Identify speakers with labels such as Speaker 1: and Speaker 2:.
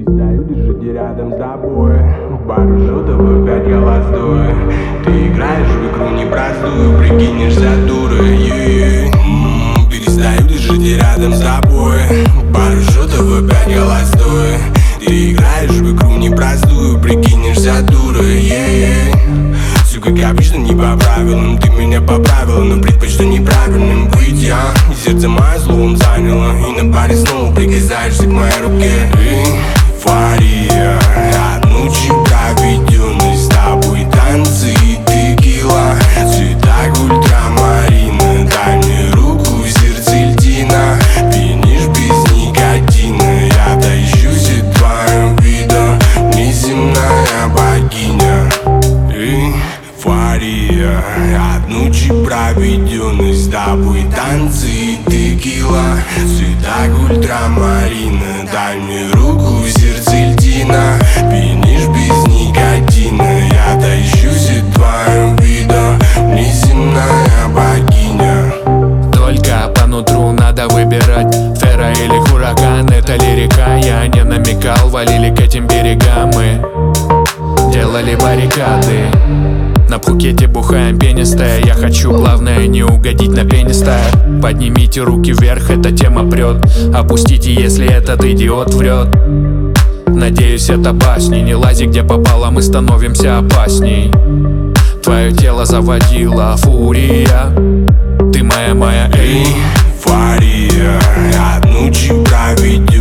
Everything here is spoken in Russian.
Speaker 1: Перестаю держите рядом с тобой. В бару желтого 5 холостой. Ты играешь в игру непростую, прикинешься дурой. Перестаю держите рядом с тобой. В бару желтого 5 холостой. Ты играешь в игру непростую, прикинешься дурой. Все как обычно, не по правилам. Ты меня поправила, но предпочту неправильным быть я. И сердце мое словом заняло. И на баре снова прикасаешься к моей руке. Эйфория от ночи проведенной с тобой. Танцы и текила, цвета ультрамарина. Дай мне руку, в сердце льдина. Пьянишь без никотина. Я тащусь от твоим видом, неземная богиня. Эйфория от ночи проведенной с тобой. Танцы и текила, цвета ультрамарина. Дай мне руку, в сердце льдина. Пьянишь без никотина. Я тащусь от твоим видом, неземная богиня.
Speaker 2: Только по нутру надо выбирать, Фера или Хуракан, это лирика. Я не намекал, валили к этим берегам. Мы делали баррикады. На Пхукете бухаем пенистая. Я хочу, главное, не угодить на пенистая. Поднимите руки вверх, эта тема прет. Опустите, если этот идиот врет. Надеюсь, это басни. Не лази, где попало, мы становимся опасней. Твое тело заводила фурия. Ты моя
Speaker 1: Эйфория от ночи проведенной